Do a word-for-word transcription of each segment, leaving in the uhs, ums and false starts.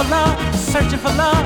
love, searching for love.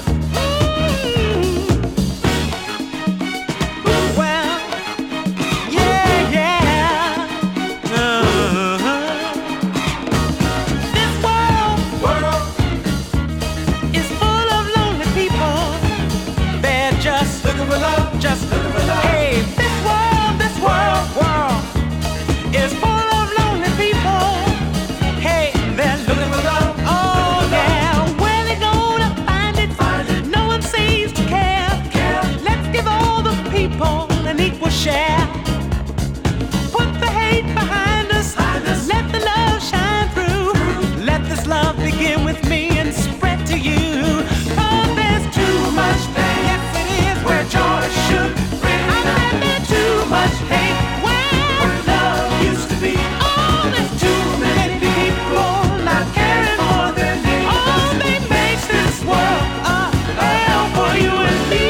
Just hey, this world, this world, world is full of lonely people. Hey, they're looking for love. Oh yeah, where they gonna find it? Find it. No one seems to care. care. Let's give all the people an equal share. Put the hate behind us. Behind us. Let the love shine through. through. Let this love begin with me and spread to you. Oh, there's too much pain. Yes, it is where joy should bring. I bet there's too much hate where love used to be. Oh, there's too many people not caring for their neighbors. Oh, they make this world a hell for you and me.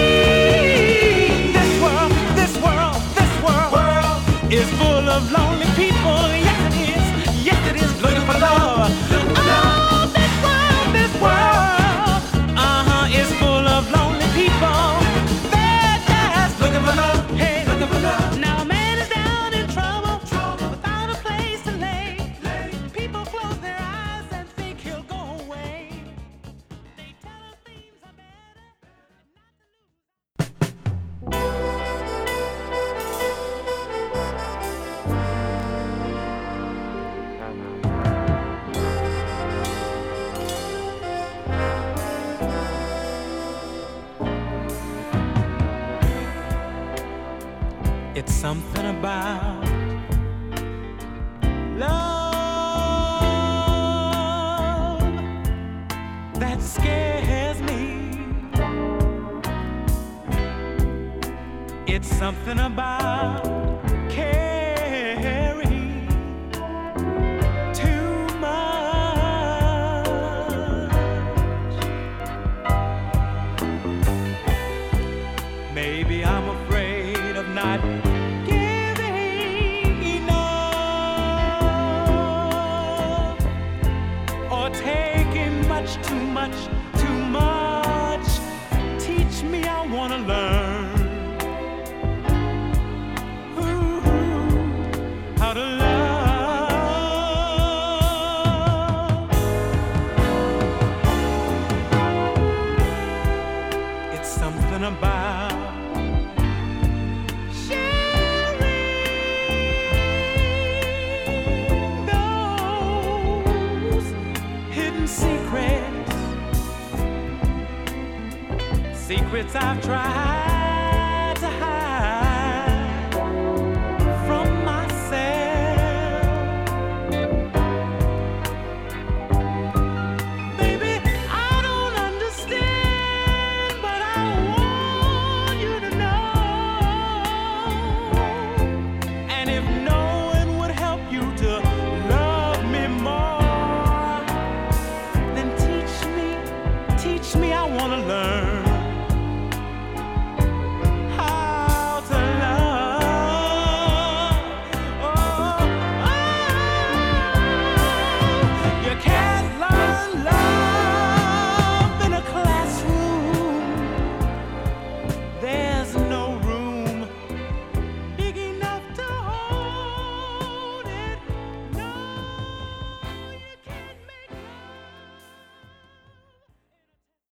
This world, this world, this world, world is full of lonely people. Yes, it is. Yes, it is looking for love. Oh, this world, this world, uh-huh, is full of lonely people. Now a man is down in trouble, trouble, without a place to lay. lay. People close their eyes and think he'll go away. They tell us things are better It's something about love that scares me. It's something about caring too much. Maybe I'm afraid of not too much, too much. Teach me, I wanna learn. Ooh, how to love. It's something about sharing those hidden secrets. Secrets I've tried